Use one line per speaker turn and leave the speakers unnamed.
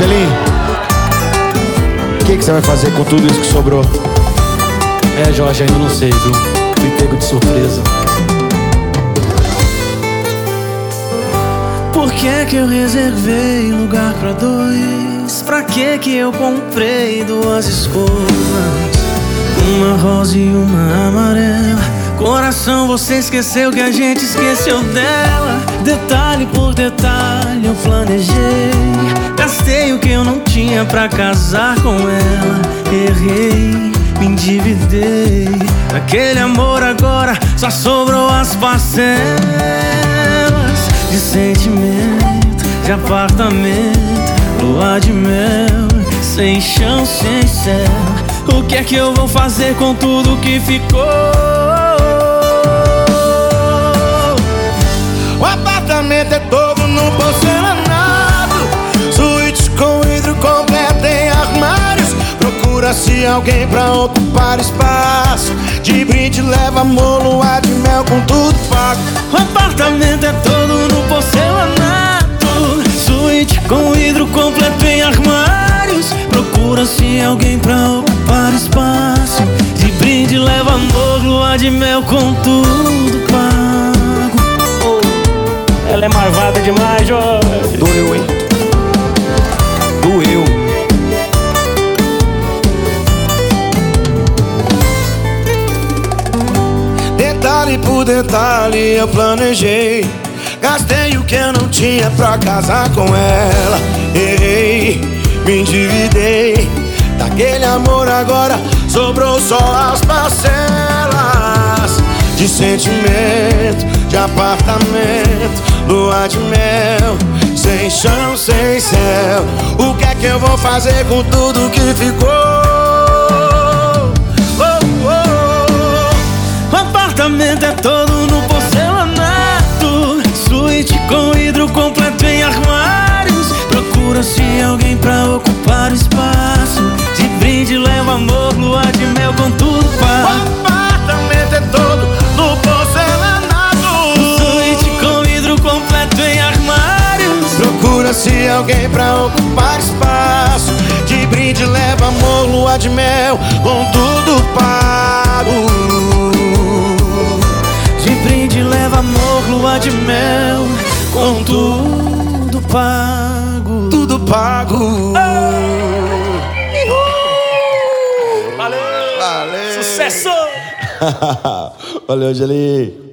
Angelim, o que você vai fazer com tudo isso que sobrou?
Jorge, ainda não sei, viu? Fui pego de surpresa.
Por que eu reservei lugar pra dois? Pra que eu comprei duas escovas? Uma rosa e uma amarela. Coração, você esqueceu que a gente esqueceu dela. Detalhe por detalhe eu planejei. Gastei o que eu não tinha pra casar com ela. Errei, me endividei. Aquele amor agora só sobrou as parcelas de sentimento, de apartamento, lua de mel, sem chão, sem céu. O que é que eu vou fazer com tudo que ficou?
O apartamento é todo no porcelanato, suíte com vidro completo em armários. Procura-se alguém pra ocupar espaço. De brinde leva amor, lua de mel com tudo pago.
O apartamento é todo no porcelanato, suíte com vidro completo em armários. Procura-se alguém pra ocupar espaço. De brinde leva amor, lua de mel com tudo pago.
Ela é marvada demais, Jorge.
Doeu, hein? Doeu.
Detalhe por detalhe eu planejei. Gastei o que eu não tinha pra casar com ela. Errei, me endividei. Daquele amor agora sobrou só as parcelas de sentimento, de apartamento, lua de mel, sem chão, sem céu. O que é que eu vou fazer com tudo que ficou?
O apartamento é todo no porcelanato, suíte com vidro completo em armários. Procura-se alguém pra ocupar o espaço. De brinde leva amor, lua de mel com tudo pago.
O apartamento é todo no porcelanato,
suíte com vidro completo em armários.
procura-se alguém pra ocupar espaço. De brinde leva amor, lua de mel com tudo pago.
De brinde leva amor, lua de mel com tudo pago.
Tudo pago.
Valeu!
Valeu.
Sucesso!
Valeu, Angelim.